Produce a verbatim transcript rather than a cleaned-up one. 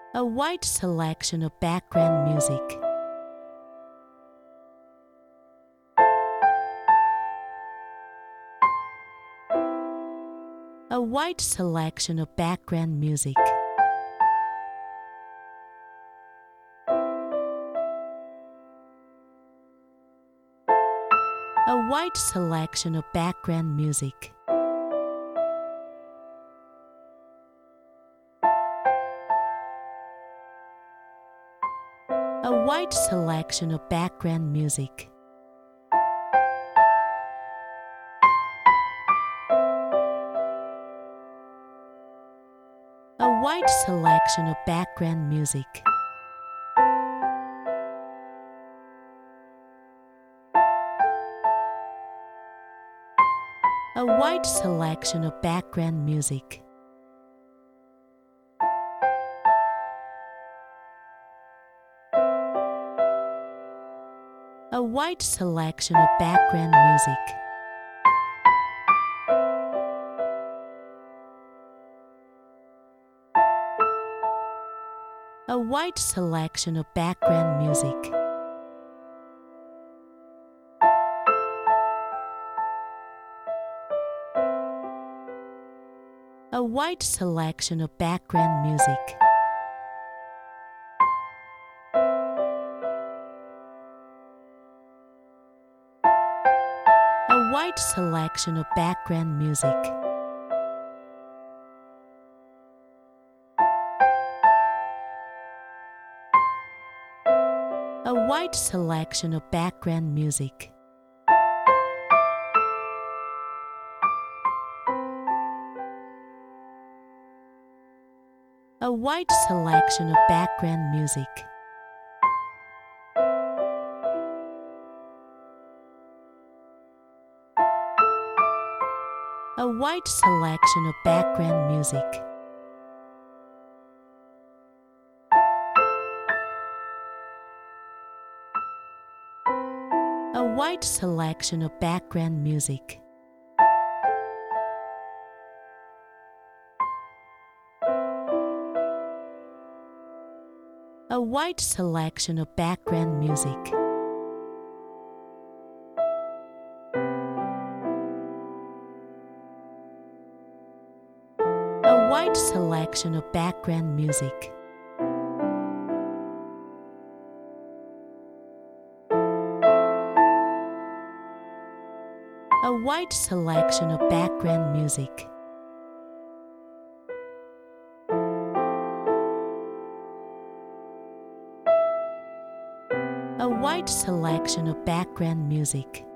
A wide selection of background music. A wide selection of background music. A wide selection of background music. A wide selection of background music. A wide selection of background music. A wide selection of background music. A wide selection of background music. A wide selection of background music. A wide selection of background music. A wide selection of background music. A wide selection of background music. A wide selection of background music. A wide selection of background music. A wide selection of background music. A wide selection of background music. A wide selection of background music. A wide selection of background music. A wide selection of background music.